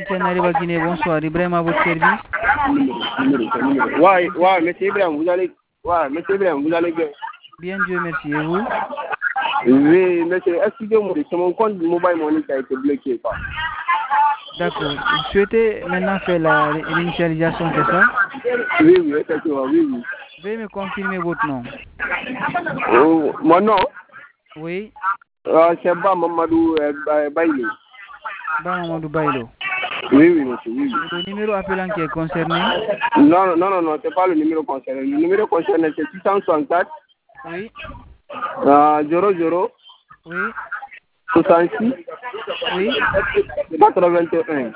Etienne Nariba Guinée, bonsoir. Ibrahim à votre service. Ouais, monsieur Ibrahim, vous allez bien. Bien, Dieu merci. Et vous? Oui, monsieur, excusez-moi, c'est mon compte Mobile Money qui a été bloqué. D'accord. Vous souhaitez maintenant faire l'initialisation, c'est ça? Oui, effectivement, oui. Veuillez me confirmer votre nom. Mon nom? Oui. C'est Mamadou Bailo. Mamadou Bailo. Oui, monsieur, oui. Le numéro appelant qui est concerné? Non, c'est pas le numéro concerné. Le numéro concerné, c'est 664. Oui. 00. Oui. 66. Oui. 81.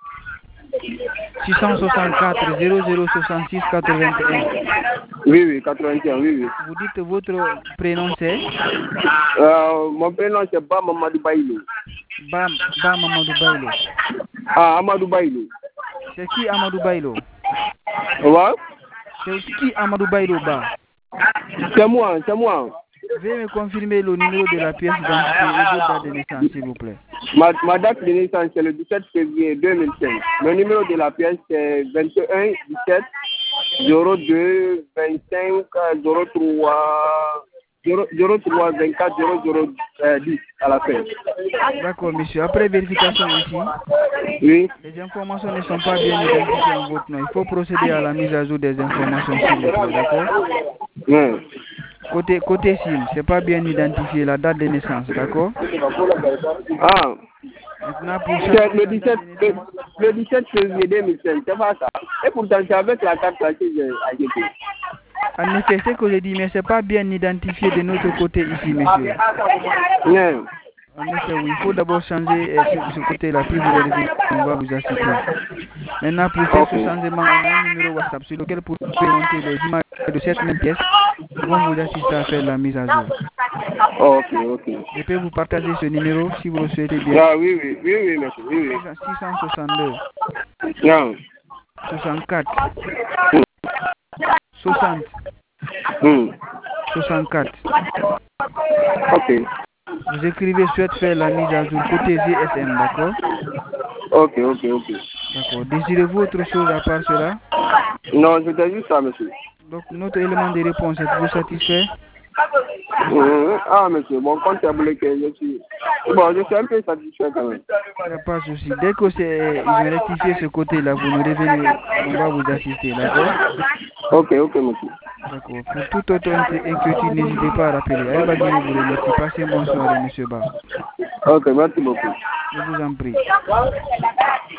664 0066 81. Oui, 81, oui. Vous dites votre prénom c'est? Mon prénom c'est Ba Mamadou Bailo. Ba Mamadou Bailo. Amadou Bailo. C'est qui Amadou Bailo? Ouais. C'est qui Amadou Bailo Ba? C'est moi. Veuillez me confirmer le numéro de la pièce d'identité et votre date de naissance, s'il vous plaît. Ma date de naissance, c'est le 17 février 2005. Le numéro de la pièce, c'est 21 17 02 25 03 24 10 à la fin. D'accord, monsieur. Après vérification ici, oui. Les informations ne sont pas bien identifiées en votre nom. Il faut procéder à la mise à jour des informations, s'il vous plaît, d'accord? Oui. Côté SIM, c'est pas bien identifié la date de naissance, d'accord? Maintenant, pour changer le 17 février 2005, c'est pas ça. Et pourtant, c'est avec la carte que j'ai ajoutée. En effet, c'est ce que j'ai dit, mais c'est pas bien identifié de notre côté ici, monsieur. Oui. En effet, oui, il faut d'abord changer ce côté-là, puis vous vérifiez, on va vous assister. Maintenant, pour faire ce changement, on a un numéro WhatsApp sur lequel vous pouvez monter les images de cette même pièce qui vont vous assister à faire la mise à jour. Ok. Je peux vous partager ce numéro si vous le souhaitez bien. Oui, monsieur. Oui. 662 Non. 64 60 64. Ok. Vous écrivez souhaite faire la mise à jour côté GSM, d'accord? Ok. D'accord. Désirez-vous autre chose à part cela? Non, c'était juste ça, monsieur. Donc, notre élément de réponse, êtes-vous satisfait? Monsieur, mon compte est bloqué. Je suis un peu satisfait quand même. Il n'y a pas de souci. Dès que ils ont rectifié ce côté-là, vous nous revenez, on va vous assister, d'accord? Ok, monsieur. D'accord. Pour toute autre inquiétude, n'hésitez pas à rappeler. Aïba Guinée vous remercie. Passez une bonne soirée, monsieur Ba. Ok, merci beaucoup. Je vous en prie.